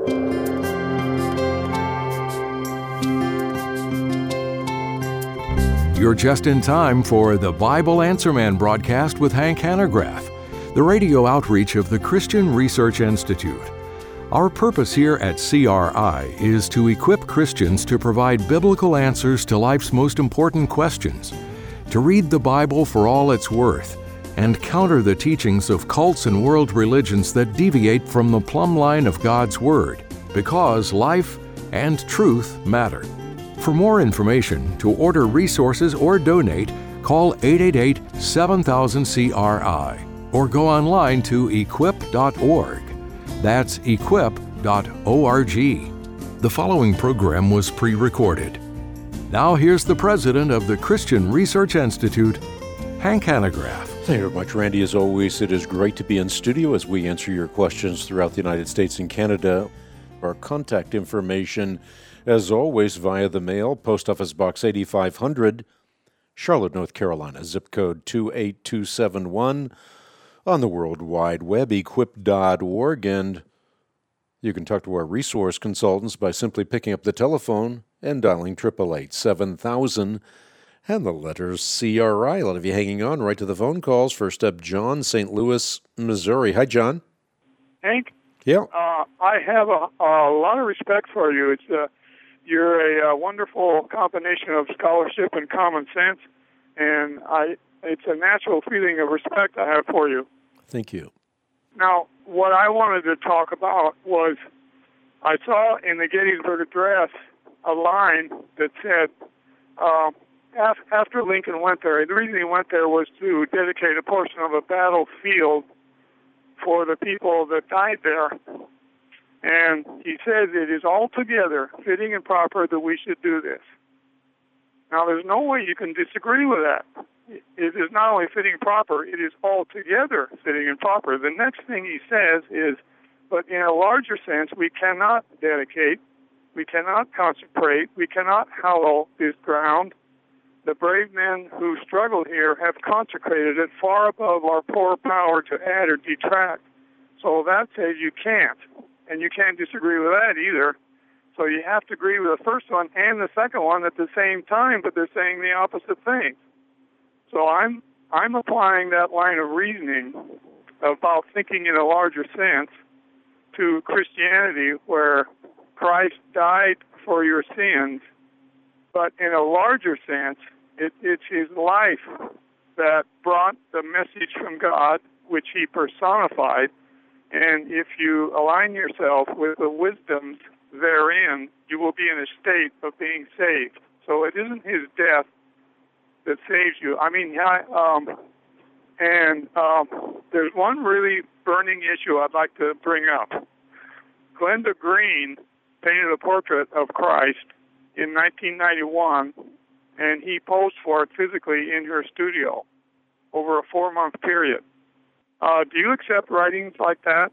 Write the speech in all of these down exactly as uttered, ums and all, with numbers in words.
You're just in time for the Bible Answer Man broadcast with Hank Hanegraaff, the radio outreach of the Christian Research Institute. Our purpose here at C R I is to equip Christians to provide biblical answers to life's most important questions, to read the Bible for all it's worth, and counter the teachings of cults and world religions that deviate from the plumb line of God's Word, because life and truth matter. For more information, to order resources or donate, call eight eight eight, seven thousand, C R I or go online to equip dot org. That's equip dot org. The following program was pre-recorded. Now here's the president of the Christian Research Institute, Hank Hanegraaff. Thank you very much, Randy. As always, it is great to be in studio as we answer your questions throughout the United States and Canada. Our contact information, as always, via the mail, Post Office Box eighty-five hundred, Charlotte, North Carolina, zip code two eight two seven one. On the World Wide Web, equip dot org, and you can talk to our resource consultants by simply picking up the telephone and dialing eight eight eight, seven thousand and the letters C R I. A lot of you hanging on right to the phone calls. First up, John, Saint Louis, Missouri. Hi, John. Hank? Yeah. Uh, I have a, a lot of respect for you. It's uh, You're a, a wonderful combination of scholarship and common sense, and I it's a natural feeling of respect I have for you. Thank you. Now, what I wanted to talk about was I saw in the Gettysburg Address a line that said, uh, af- after Lincoln went there, the reason he went there was to dedicate a portion of a battlefield for the people that died there. And he says it is altogether fitting and proper that we should do this. Now, there's no way you can disagree with that. It is not only fitting and proper, it is altogether fitting and proper. The next thing he says is, but in a larger sense, we cannot dedicate, we cannot consecrate, we cannot hallow this ground. The brave men who struggled here have consecrated it far above our poor power to add or detract. So that says you can't. And you can't disagree with that either. So you have to agree with the first one and the second one at the same time, but they're saying the opposite thing. So I'm I'm applying that line of reasoning about thinking in a larger sense to Christianity, where Christ died for your sins, but in a larger sense, it, it's his life that brought the message from God, which he personified. And if you align yourself with the wisdoms therein, you will be in a state of being saved. So it isn't his death that saves you. I mean, I, um, and um, there's one really burning issue I'd like to bring up. Glenda Green painted a portrait of Christ in nineteen ninety-one, and he posed for it physically in her studio over a four-month period. Uh, do you accept writings like that?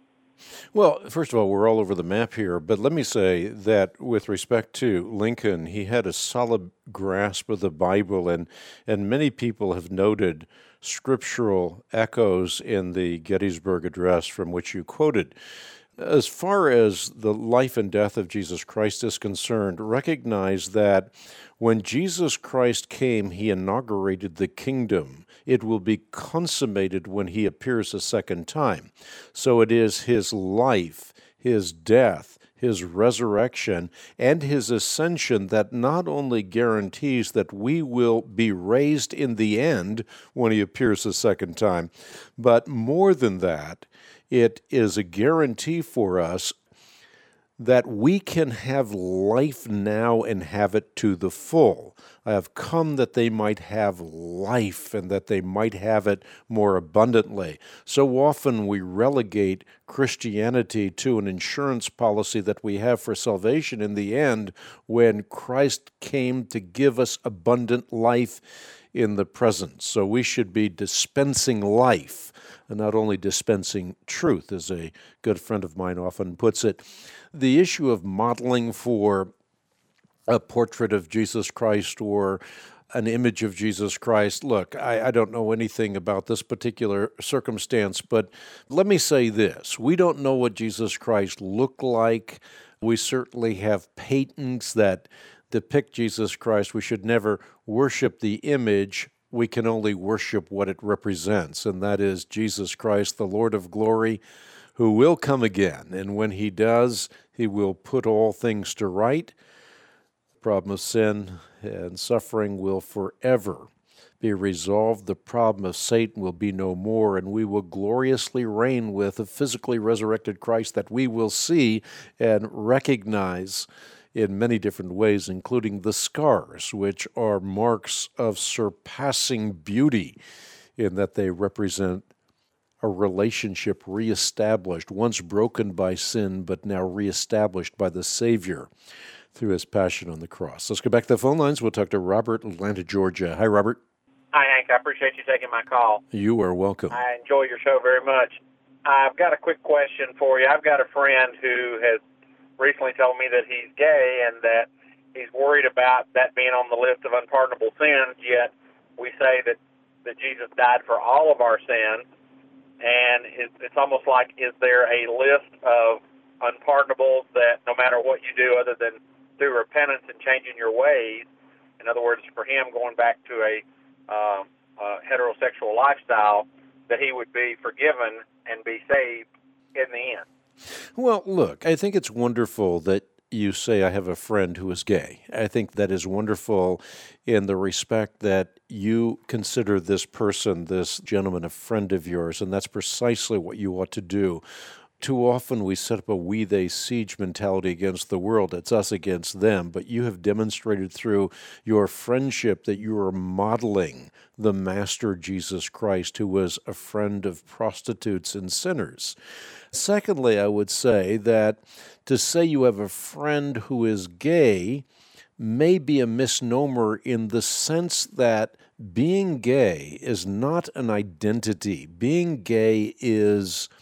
Well, first of all, we're all over the map here, but let me say that with respect to Lincoln, he had a solid grasp of the Bible, and, and many people have noted scriptural echoes in the Gettysburg Address from which you quoted. As far as the life and death of Jesus Christ is concerned, recognize that when Jesus Christ came, he inaugurated the kingdom. It will be consummated when he appears a second time. So it is his life, his death, his resurrection, and his ascension that not only guarantees that we will be raised in the end when he appears a second time, but more than that, it is a guarantee for us that we can have life now and have it to the full. I have come that they might have life and that they might have it more abundantly. So often we relegate Christianity to an insurance policy that we have for salvation in the end, when Christ came to give us abundant life in the present. So we should be dispensing life and not only dispensing truth, as a good friend of mine often puts it. The issue of modeling for a portrait of Jesus Christ or an image of Jesus Christ. Look, I, I don't know anything about this particular circumstance, but let me say this. We don't know what Jesus Christ looked like. We certainly have paintings that depict Jesus Christ. We should never worship the image. We can only worship what it represents, and that is Jesus Christ, the Lord of glory, who will come again. And when he does, he will put all things to right. The problem of sin and suffering will forever be resolved. The problem of Satan will be no more, and we will gloriously reign with a physically resurrected Christ that we will see and recognize in many different ways, including the scars, which are marks of surpassing beauty in that they represent a relationship reestablished, once broken by sin, but now reestablished by the Savior through his passion on the cross. Let's go back to the phone lines. We'll talk to Robert, Atlanta, Georgia. Hi, Robert. Hi, Hank. I appreciate you taking my call. You are welcome. I enjoy your show very much. I've got a quick question for you. I've got a friend who has recently told me that he's gay and that he's worried about that being on the list of unpardonable sins, yet we say that, that Jesus died for all of our sins, and it's, it's almost like, is there a list of unpardonable that no matter what you do other than through repentance and changing your ways, in other words, for him going back to a uh, uh, heterosexual lifestyle, that he would be forgiven and be saved in the end? Well, look, I think it's wonderful that you say I have a friend who is gay. I think that is wonderful in the respect that you consider this person, this gentleman, a friend of yours, and that's precisely what you ought to do. Too often we set up a we-they siege mentality against the world. It's us against them. But you have demonstrated through your friendship that you are modeling the Master Jesus Christ, who was a friend of prostitutes and sinners. Secondly, I would say that to say you have a friend who is gay may be a misnomer in the sense that being gay is not an identity. Being gay is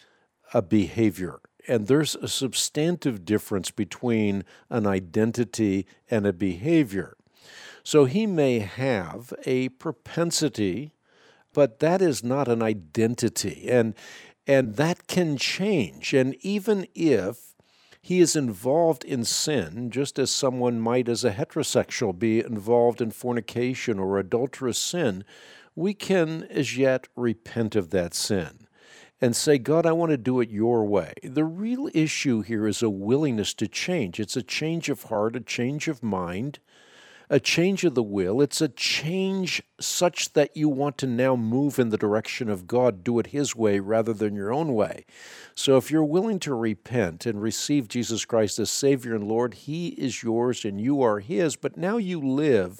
a behavior. And there's a substantive difference between an identity and a behavior. So he may have a propensity, but that is not an identity. And, and that can change. And even if he is involved in sin, just as someone might as a heterosexual be involved in fornication or adulterous sin, we can as yet repent of that sin and say, God, I want to do it your way. The real issue here is a willingness to change. It's a change of heart, a change of mind, a change of the will. It's a change such that you want to now move in the direction of God, do it his way rather than your own way. So if you're willing to repent and receive Jesus Christ as Savior and Lord, he is yours and you are his, but now you live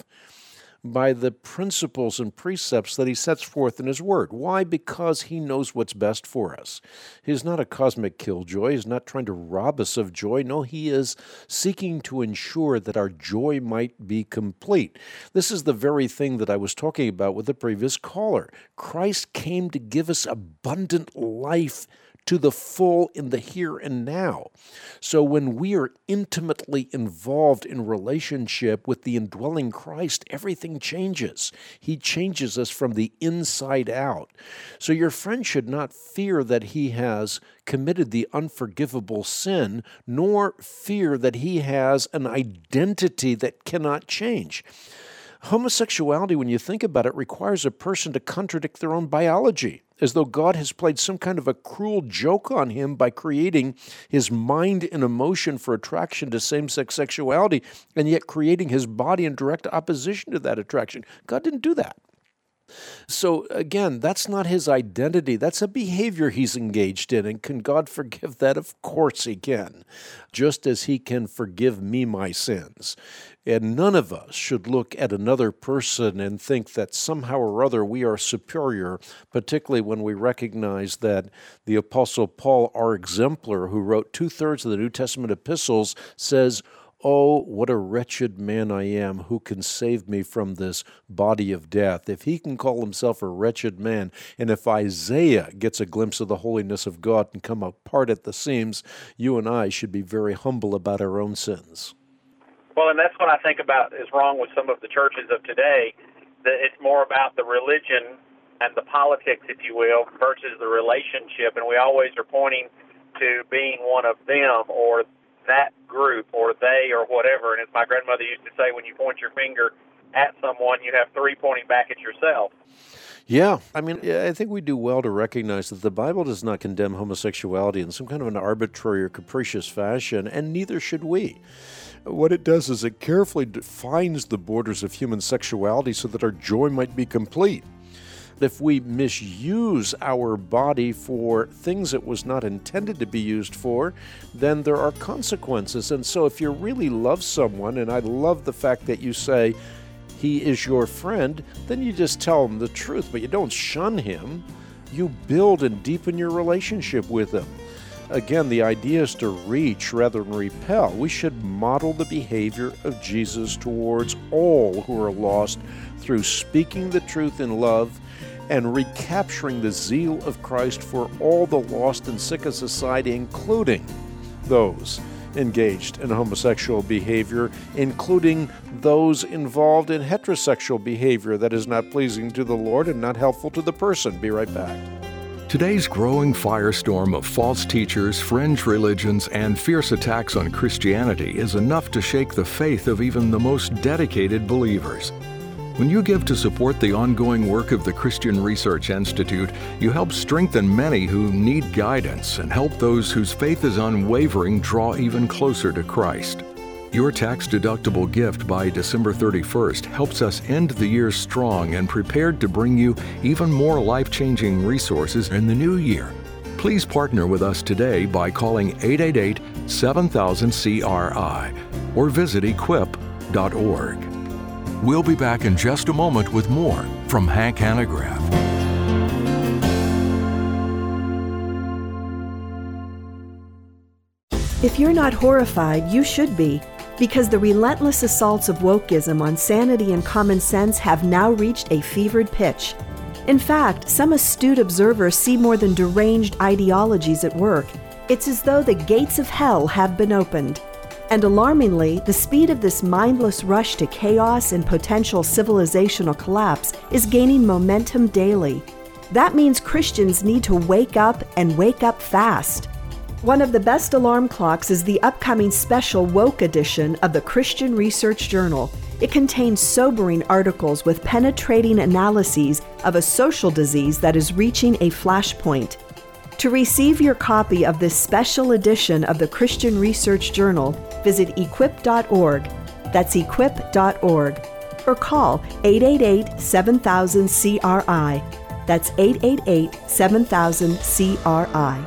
by the principles and precepts that he sets forth in his word. Why? Because he knows what's best for us. He's not a cosmic killjoy. He's not trying to rob us of joy. No, he is seeking to ensure that our joy might be complete. This is the very thing that I was talking about with the previous caller. Christ came to give us abundant life to the full in the here and now. So when we are intimately involved in relationship with the indwelling Christ, everything changes. He changes us from the inside out. So your friend should not fear that he has committed the unforgivable sin, nor fear that he has an identity that cannot change. Homosexuality, when you think about it, requires a person to contradict their own biology, as though God has played some kind of a cruel joke on him by creating his mind and emotion for attraction to same-sex sexuality, and yet creating his body in direct opposition to that attraction. God didn't do that. So again, that's not his identity. That's a behavior he's engaged in. And can God forgive that? Of course he can, just as he can forgive me my sins. And none of us should look at another person and think that somehow or other we are superior, particularly when we recognize that the Apostle Paul, our exemplar, who wrote two-thirds of the New Testament epistles, says, "Oh, what a wretched man I am, who can save me from this body of death?" If he can call himself a wretched man, and if Isaiah gets a glimpse of the holiness of God and come apart at the seams, you and I should be very humble about our own sins. Well, and that's what I think about is wrong with some of the churches of today, that it's more about the religion and the politics, if you will, versus the relationship, and we always are pointing to being one of them or that group or they or whatever. And as my grandmother used to say, when you point your finger at someone, you have three pointing back at yourself. Yeah, I mean, I think we do well to recognize that the Bible does not condemn homosexuality in some kind of an arbitrary or capricious fashion, and neither should we. What it does is it carefully defines the borders of human sexuality so that our joy might be complete. If we misuse our body for things it was not intended to be used for, then there are consequences. And so if you really love someone, and I love the fact that you say, he is your friend, then you just tell him the truth, but you don't shun him. You build and deepen your relationship with him. Again, the idea is to reach rather than repel. We should model the behavior of Jesus towards all who are lost through speaking the truth in love and recapturing the zeal of Christ for all the lost and sick of society, including those engaged in homosexual behavior, including those involved in heterosexual behavior that is not pleasing to the Lord and not helpful to the person. Be right back. Today's growing firestorm of false teachers, fringe religions, and fierce attacks on Christianity is enough to shake the faith of even the most dedicated believers. When you give to support the ongoing work of the Christian Research Institute, you help strengthen many who need guidance and help those whose faith is unwavering draw even closer to Christ. Your tax-deductible gift by December thirty-first helps us end the year strong and prepared to bring you even more life-changing resources in the new year. Please partner with us today by calling eight eight eight, seven thousand, C R I or visit equip dot org. We'll be back in just a moment with more from Hank Hanegraaff. If you're not horrified, you should be, because the relentless assaults of wokeism on sanity and common sense have now reached a fevered pitch. In fact, some astute observers see more than deranged ideologies at work. It's as though the gates of hell have been opened. And alarmingly, the speed of this mindless rush to chaos and potential civilizational collapse is gaining momentum daily. That means Christians need to wake up and wake up fast. One of the best alarm clocks is the upcoming special Woke edition of the Christian Research Journal. It contains sobering articles with penetrating analyses of a social disease that is reaching a flashpoint. To receive your copy of this special edition of the Christian Research Journal, visit equip dot org. That's equip dot org. Or call eight eight eight, seven thousand, C R I. That's eight eight eight, seven thousand, C R I.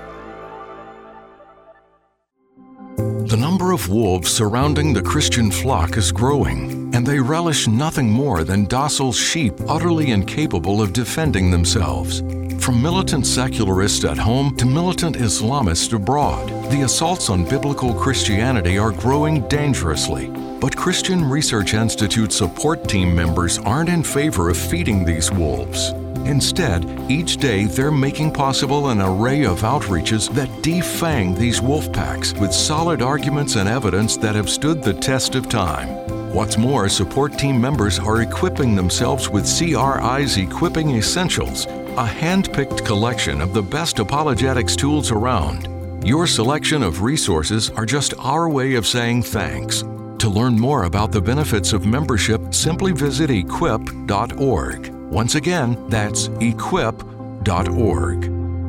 The number of wolves surrounding the Christian flock is growing, and they relish nothing more than docile sheep utterly incapable of defending themselves. From militant secularists at home to militant Islamists abroad, the assaults on biblical Christianity are growing dangerously. But Christian Research Institute support team members aren't in favor of feeding these wolves. Instead, each day they're making possible an array of outreaches that defang these wolf packs with solid arguments and evidence that have stood the test of time. What's more, support team members are equipping themselves with C R I's Equipping Essentials, a hand-picked collection of the best apologetics tools around. Your selection of resources are just our way of saying thanks. To learn more about the benefits of membership, simply visit equip dot org. Once again, that's equip dot org.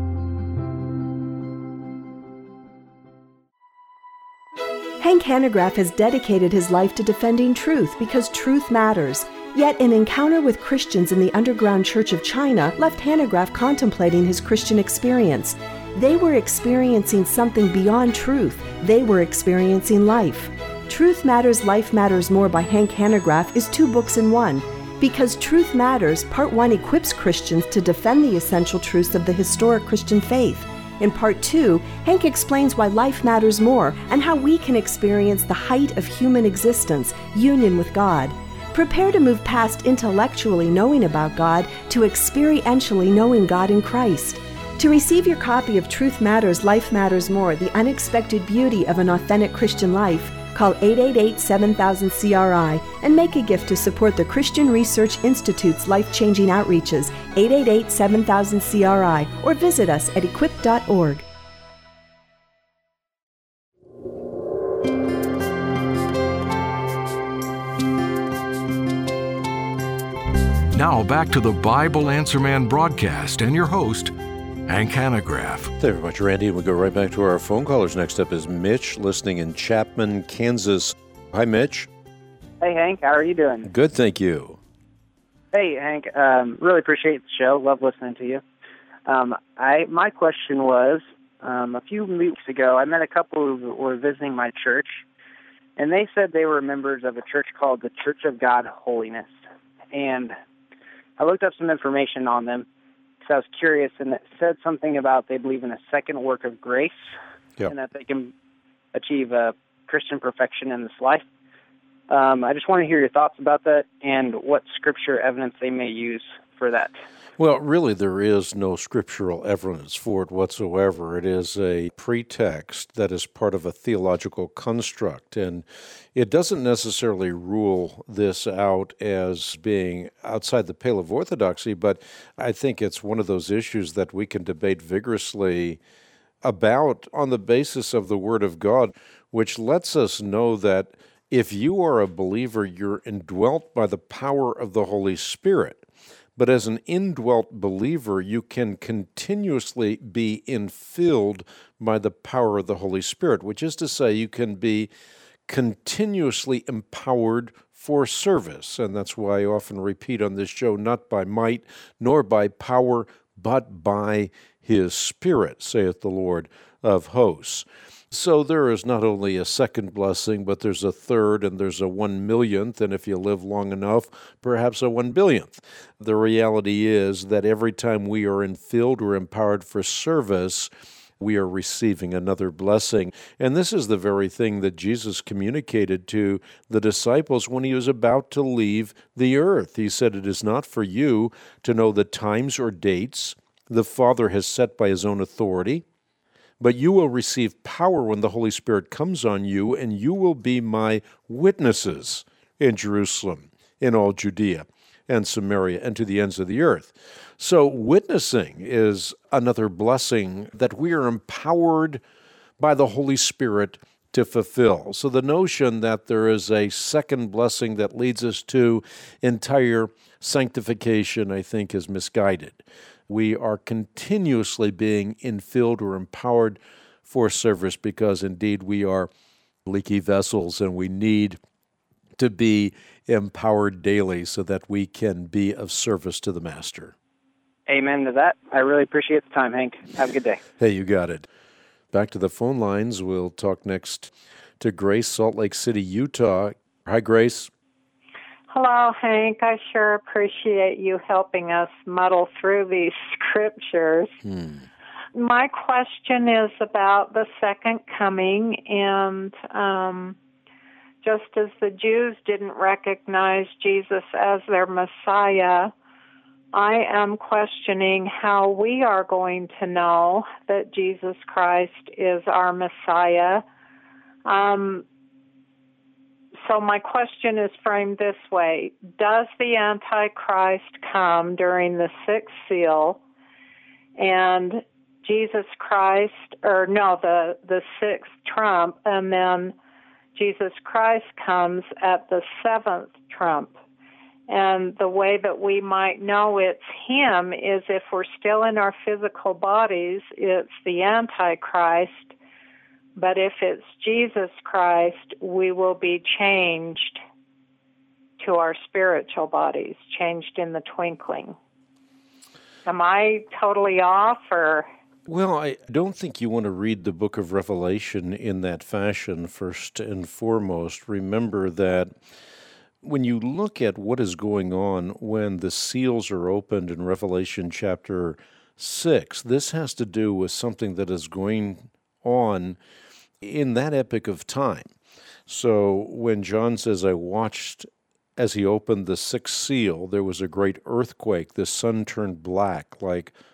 Hank Hanegraaff has dedicated his life to defending truth because truth matters. Yet an encounter with Christians in the underground Church of China left Hanegraaff contemplating his Christian experience. They were experiencing something beyond truth. They were experiencing life. Truth Matters, Life Matters More by Hank Hanegraaff is two books in one. Because Truth Matters, Part one equips Christians to defend the essential truths of the historic Christian faith. In Part two, Hank explains why life matters more and how we can experience the height of human existence, union with God. Prepare to move past intellectually knowing about God to experientially knowing God in Christ. To receive your copy of Truth Matters, Life Matters More, The Unexpected Beauty of an Authentic Christian Life, call eight eight eight, seven thousand, C R I and make a gift to support the Christian Research Institute's life-changing outreaches, eight eight eight, seven thousand, C R I, or visit us at equip dot org. Now back to the Bible Answer Man broadcast and your host, Hank Hanegraaff. Thank you very much, Randy. And we'll go right back to our phone callers. Next up is Mitch, listening in Chapman, Kansas. Hi, Mitch. Hey, Hank. How are you doing? Good, thank you. Hey, Hank. Um, really appreciate the show. Love listening to you. Um, I my question was, um, a few weeks ago, I met a couple who were visiting my church, and they said they were members of a church called the Church of God Holiness. And I looked up some information on them, so I was curious, and it said something about they believe in a second work of grace, Yep. and that they can achieve a Christian perfection in this life. Um, I just want to hear your thoughts about that and what scripture evidence they may use for that. Well, really, there is no scriptural evidence for it whatsoever. It is a pretext that is part of a theological construct, and it doesn't necessarily rule this out as being outside the pale of orthodoxy, but I think it's one of those issues that we can debate vigorously about on the basis of the Word of God, which lets us know that if you are a believer, you're indwelt by the power of the Holy Spirit. But as an indwelt believer, you can continuously be infilled by the power of the Holy Spirit, which is to say you can be continuously empowered for service. And that's why I often repeat on this show, not by might nor by power, but by His Spirit, saith the Lord of hosts. So there is not only a second blessing, but there's a third, and there's a one millionth, and if you live long enough, perhaps a one billionth. The reality is that every time we are infilled or empowered for service, we are receiving another blessing. And this is the very thing that Jesus communicated to the disciples when He was about to leave the earth. He said, "It is not for you to know the times or dates the Father has set by His own authority, but you will receive power when the Holy Spirit comes on you, and you will be my witnesses in Jerusalem, in all Judea and Samaria, and to the ends of the earth." So witnessing is another blessing that we are empowered by the Holy Spirit to fulfill. So the notion that there is a second blessing that leads us to entire sanctification, I think, is misguided. We are continuously being infilled or empowered for service because indeed we are leaky vessels and we need to be empowered daily so that we can be of service to the Master. Amen to that. I really appreciate the time, Hank. Have a good day. Hey, you got it. Back to the phone lines. We'll talk next to Grace, Salt Lake City, Utah. Hi, Grace. Hello, Hank. I sure appreciate you helping us muddle through these scriptures. Hmm. My question is about the second coming, and um, just as the Jews didn't recognize Jesus as their Messiah, I am questioning how we are going to know that Jesus Christ is our Messiah. Um So my question is framed this way. Does the Antichrist come during the sixth seal and Jesus Christ, or no, the, the sixth trump, and then Jesus Christ comes at the seventh trump? And the way that we might know it's Him is if we're still in our physical bodies, it's the Antichrist. But if it's Jesus Christ, we will be changed to our spiritual bodies, changed in the twinkling. Am I totally off, or? Well, I don't think you want to read the book of Revelation in that fashion. First and foremost, remember that when you look at what is going on when the seals are opened in Revelation chapter six, this has to do with something that is going on in that epoch of time. So when John says, I watched as he opened the sixth seal, there was a great earthquake. The sun turned black like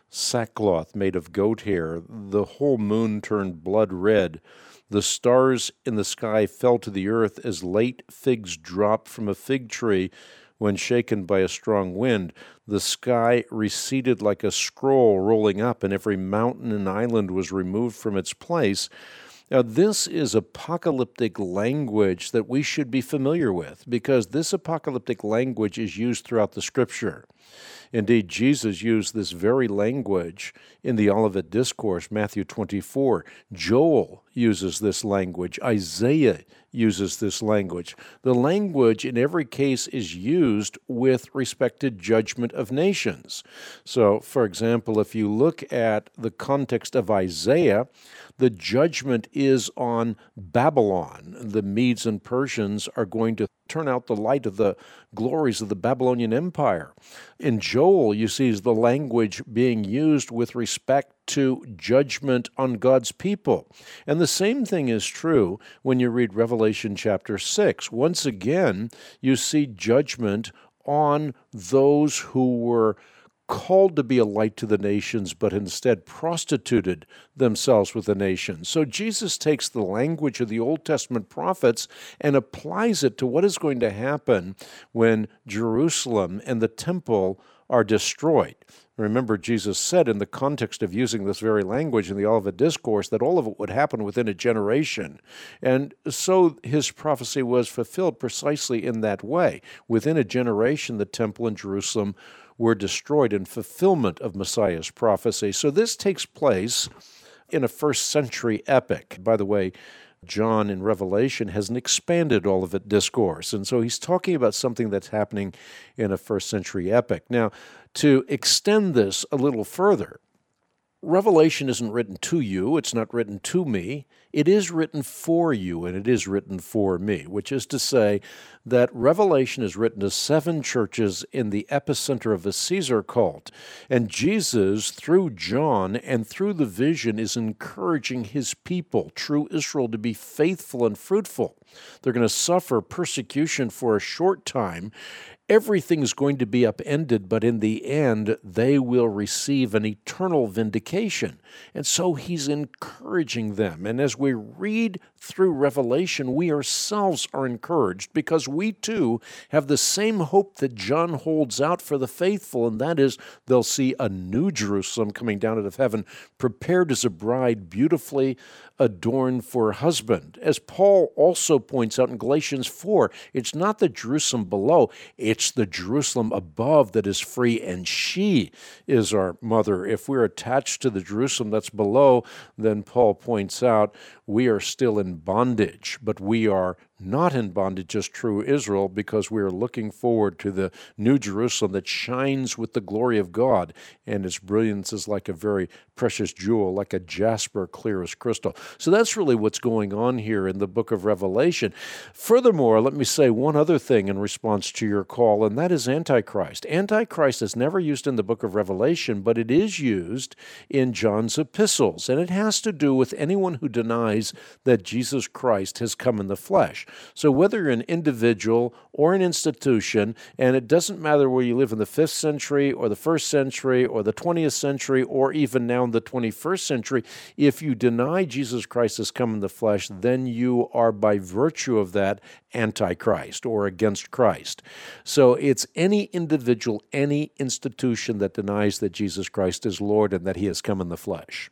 sackcloth made of goat hair. The whole moon turned blood red. The stars in the sky fell to the earth as late figs drop from a fig tree when shaken by a strong wind. The sky receded like a scroll rolling up, and every mountain and island was removed from its place. Now, this is apocalyptic language that we should be familiar with, because this apocalyptic language is used throughout the Scripture. Indeed, Jesus used this very language in the Olivet Discourse, Matthew twenty-four. Joel uses this language. Isaiah uses this language. The language in every case is used with respect to judgment of nations. So, for example, if you look at the context of Isaiah, the judgment is on Babylon. The Medes and Persians are going to turn out the light of the glories of the Babylonian Empire. In Joel, you see the language being used with respect to judgment on God's people. And the same thing is true when you read Revelation chapter six. Once again, you see judgment on those who were called to be a light to the nations, but instead prostituted themselves with the nations. So Jesus takes the language of the Old Testament prophets and applies it to what is going to happen when Jerusalem and the temple are destroyed. Remember, Jesus said in the context of using this very language in the Olivet Discourse that all of it would happen within a generation. And so his prophecy was fulfilled precisely in that way. Within a generation, the temple in Jerusalem were destroyed in fulfillment of Messiah's prophecy. So this takes place in a first century epic. By the way, John in Revelation has an expanded Olivet Discourse, and so he's talking about something that's happening in a first century epic. Now, to extend this a little further, Revelation isn't written to you, it's not written to me, it is written for you, and it is written for me, which is to say that Revelation is written to seven churches in the epicenter of the Caesar cult. And Jesus, through John and through the vision, is encouraging his people, true Israel, to be faithful and fruitful. They're going to suffer persecution for a short time. Everything is going to be upended, but in the end, they will receive an eternal vindication. And so he's encouraging them. And as we read through Revelation, we ourselves are encouraged because we too have the same hope that John holds out for the faithful, and that is they'll see a new Jerusalem coming down out of heaven, prepared as a bride, beautifully adorned for a husband. As Paul also points out in Galatians four, it's not the Jerusalem below, it's the Jerusalem above that is free, and she is our mother. If we're attached to the Jerusalem that's below, then Paul points out we are still in bondage, but we are not in bondage as true Israel because we are looking forward to the new Jerusalem that shines with the glory of God, and its brilliance is like a very precious jewel, like a jasper clear as crystal. So that's really what's going on here in the book of Revelation. Furthermore, let me say one other thing in response to your call, and that is Antichrist. Antichrist is never used in the book of Revelation, but it is used in John's epistles, and it has to do with anyone who denies that Jesus Christ has come in the flesh. So whether you're an individual or an institution, and it doesn't matter where you live in the fifth century or the first century or the twentieth century or even now in the twenty-first century, if you deny Jesus Christ has come in the flesh, then you are by virtue of that antichrist or against Christ. So it's any individual, any institution that denies that Jesus Christ is Lord and that he has come in the flesh.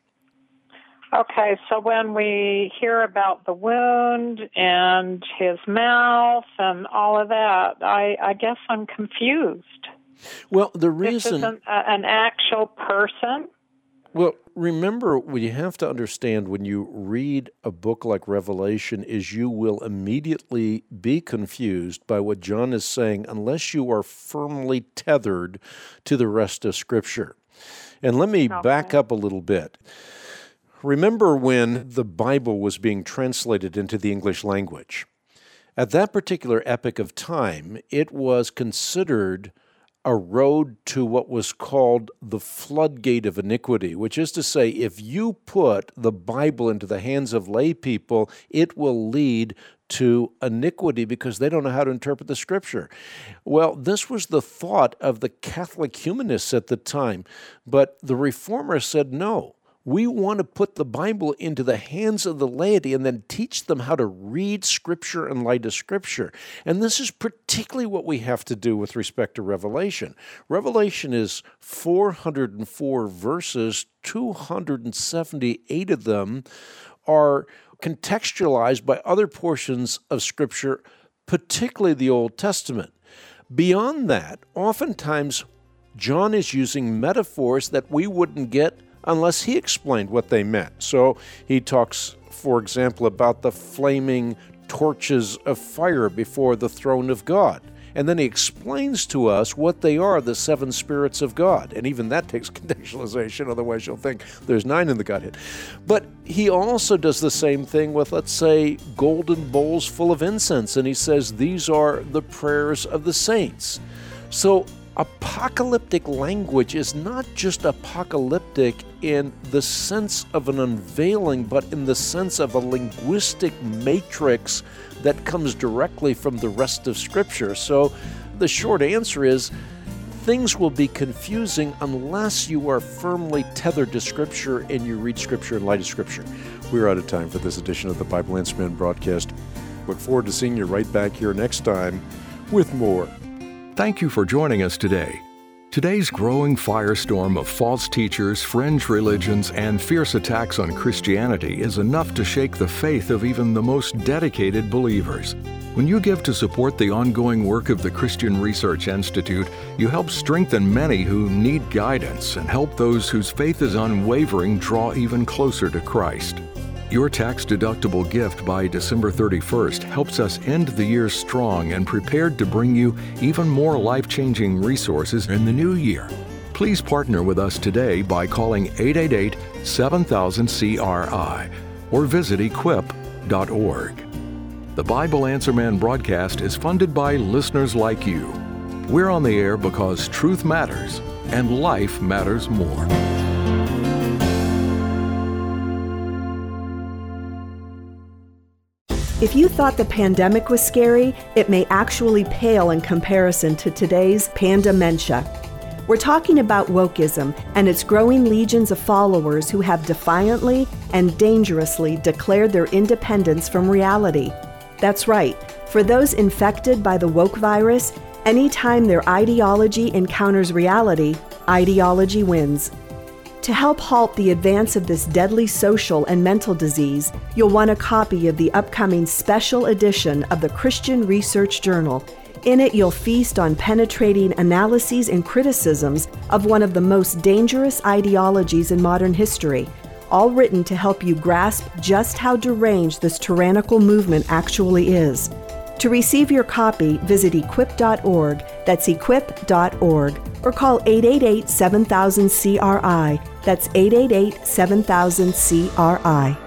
Okay, so when we hear about the wound and his mouth and all of that, I, I guess I'm confused. Well, the reason... This isn't a, an actual person? Well, remember, what you have to understand when you read a book like Revelation is you will immediately be confused by what John is saying unless you are firmly tethered to the rest of Scripture. And let me okay. back up a little bit. Remember when the Bible was being translated into the English language. At that particular epoch of time, it was considered a road to what was called the floodgate of iniquity, which is to say, if you put the Bible into the hands of lay people, it will lead to iniquity because they don't know how to interpret the Scripture. Well, this was the thought of the Catholic humanists at the time, but the Reformers said, no, we want to put the Bible into the hands of the laity and then teach them how to read Scripture in light of Scripture. And this is particularly what we have to do with respect to Revelation. Revelation is four hundred four verses, two hundred seventy-eight of them are contextualized by other portions of Scripture, particularly the Old Testament. Beyond that, oftentimes John is using metaphors that we wouldn't get unless he explained what they meant. So he talks, for example, about the flaming torches of fire before the throne of God. And then he explains to us what they are, the seven spirits of God. And even that takes contextualization, otherwise you'll think there's nine in the Godhead. But he also does the same thing with, let's say, golden bowls full of incense. And he says these are the prayers of the saints. So apocalyptic language is not just apocalyptic in the sense of an unveiling, but in the sense of a linguistic matrix that comes directly from the rest of Scripture. So the short answer is things will be confusing unless you are firmly tethered to Scripture and you read Scripture in light of Scripture. We're out of time for this edition of the Bible Answer Man broadcast. Look forward to seeing you right back here next time with more. Thank you for joining us today. Today's growing firestorm of false teachers, fringe religions, and fierce attacks on Christianity is enough to shake the faith of even the most dedicated believers. When you give to support the ongoing work of the Christian Research Institute, you help strengthen many who need guidance and help those whose faith is unwavering draw even closer to Christ. Your tax-deductible gift by December thirty-first helps us end the year strong and prepared to bring you even more life-changing resources in the new year. Please partner with us today by calling eight eight eight, seven thousand, C R I or visit equip dot org. The Bible Answer Man broadcast is funded by listeners like you. We're on the air because truth matters and life matters more. If you thought the pandemic was scary, it may actually pale in comparison to today's pandementia. We're talking about wokeism and its growing legions of followers who have defiantly and dangerously declared their independence from reality. That's right. For those infected by the woke virus, anytime their ideology encounters reality, ideology wins. To help halt the advance of this deadly social and mental disease, you'll want a copy of the upcoming special edition of the Christian Research Journal. In it, you'll feast on penetrating analyses and criticisms of one of the most dangerous ideologies in modern history, all written to help you grasp just how deranged this tyrannical movement actually is. To receive your copy, visit equip dot org, that's equip dot org, or call eight eight eight, seven thousand, C R I, that's eight eight eight, seven thousand, C R I.